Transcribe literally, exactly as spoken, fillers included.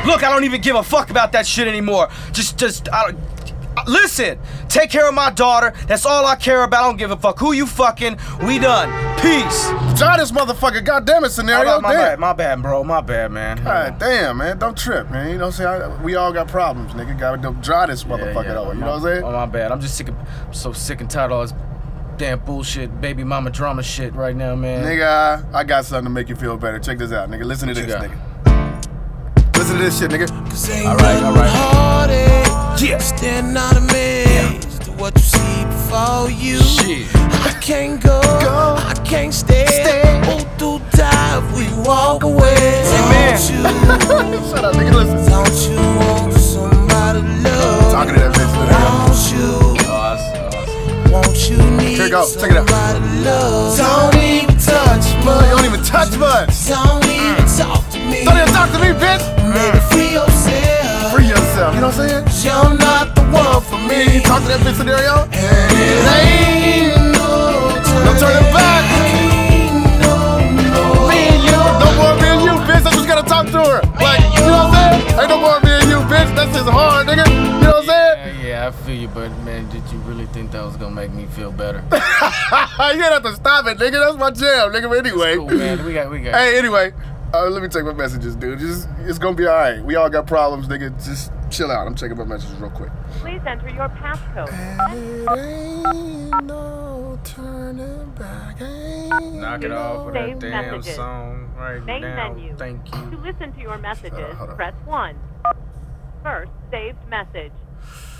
Look, I don't even give a fuck about that shit anymore. Just, just, I don't. Listen, take care of my daughter. That's all I care about. I don't give a fuck who you fucking. We done. Peace. Try this motherfucker. Goddamn it, scenario. My, my bad, my bad, bro. My bad, man. God damn, man. Don't trip, man. You know what I'm saying? I, we all got problems, nigga. Gotta dry this motherfucker yeah, yeah, over. You my, know what I'm saying? Oh, my bad. I'm just sick of, I'm so sick and tired of all this damn bullshit, baby mama drama shit right now, man. Nigga, I got something to make you feel better. Check this out, nigga. Listen What to you this, got? nigga. Listen to this shit, nigga. All right, all right. Yeah. Stand on a man to what you see before you. Shit. I can't go, Go. I can't stay. Stay. All through time we walk away. Amen. Don't you, Shut up, nigga. Listen. don't you want somebody to love? Talking to that bitch, nigga. Won't you, Oh, that's, that's, won't you need Here you go. Check it out. somebody to love? Don't even touch Mud, me. you don't even touch mud. Don't even talk to me. Don't even talk to me, bitch. Baby, free yourself. Free yourself. You know what I'm saying? You're not the one for me. Talk to that bitch, scenario. And it ain't no No turning back. Ain't no, no. Me and you. No more me and you, bitch. I just gotta talk to her. Like, you know what I'm saying? Ain't no more me and you, bitch. That's just hard, nigga. You know what I'm saying? yeah, yeah, I feel you, but man, did you really think that was gonna make me feel better? You gotta have to stop it, nigga. That's my jam, nigga. But anyway. Cool, man. We got, we got. Hey, anyway. Uh, let me check my messages, dude. Just, it's gonna be alright. We all got problems, nigga. Just chill out. I'm checking my messages real quick. Please enter your passcode. It ain't no turning back. Ain't Knock it no- off with Save that damn messages. song right Main now. menu. Thank To you. listen to your messages, hold on. press one. First, saved message.